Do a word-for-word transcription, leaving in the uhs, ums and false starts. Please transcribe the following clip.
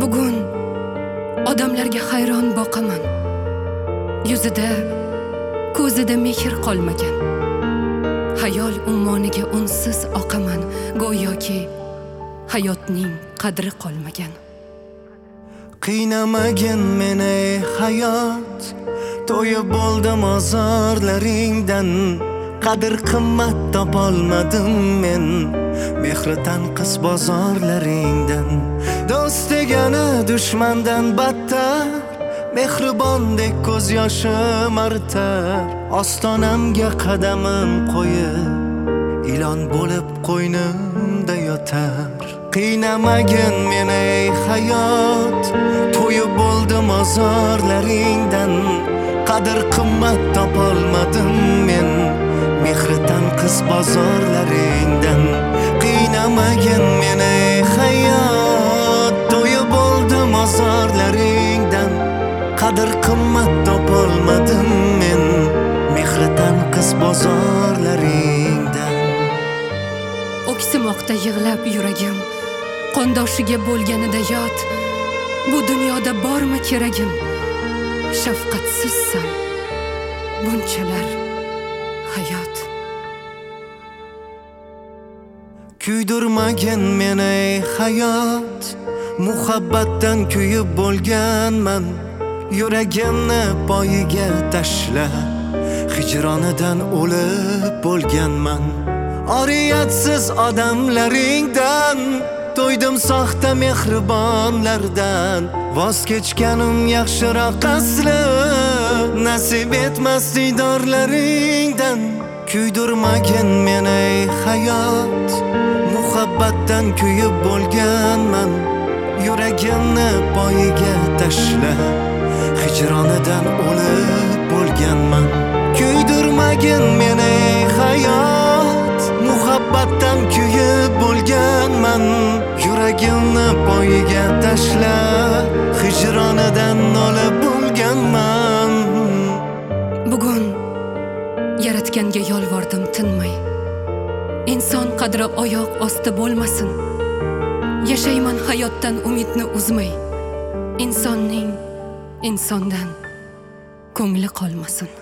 Bugun odamlarga hayron boqaman. Yuzida, ko'zida mehr qolmagan. Hayol ummoniga unsiz oqaman, go'yoki hayotning qadri qolmagan. Qiynamagin meni hayot, to'yib bo'ldim ozorlaringdan. Qadr qimmat topolmadim men mehridan qiz bozorlaringdan. Do'st degani dushmandan battar, mehribondek ko'z yoshim artar. Ostonamga qadamim qo'yib, ilon bo'lib qo'ynimda yotar. Qiynamagin meni hayot, to'yib bo'ldim ozorlaringdan. Qadr qimmat topolmadim men mehridan qiz bozorlaringdan. Qiynamagin meni hayot, to'yib bo'ldim ozorlaringdan. Qadr qimmat topolmadim men mehridan qiz bozorlaringdan. O'ksimoqda yig'lab yuragim, qondoshiga bo'lganida yot. Bu dunyoda bormi keragim? Shafqatsizsan bunchalar hayot. Kuydirmagin meni hayot, muhabbatdan kuyib bo'lganman. Yuragimni poyiga tashlab, hijronidan o'lib bo'lganman. Oriyatsiz odamlaringdan, to'ydim soxta mehribonlardan. Voz kechganim yaxshiroq asli, nasib etmas diydorlaringdan. Kuydirmagin meni hayot, muhabbatdan kuyib bo'lganman. Yuragimni poyiga tashlab, hijronidan o'lib bo'lganman. Kuydirmagin meni hayot, muhabbatdan kuyib bo'lganman. Yuragimni poyiga tashlab, hijronidan o'lib bo'lganman. Bugun yaratganga yolvordim tinmay. Inson qadri oyoq osti bo'lmasin. Yashayman hayotdan umidni uzmay. Insonning insondan ko'ngli qolmasin.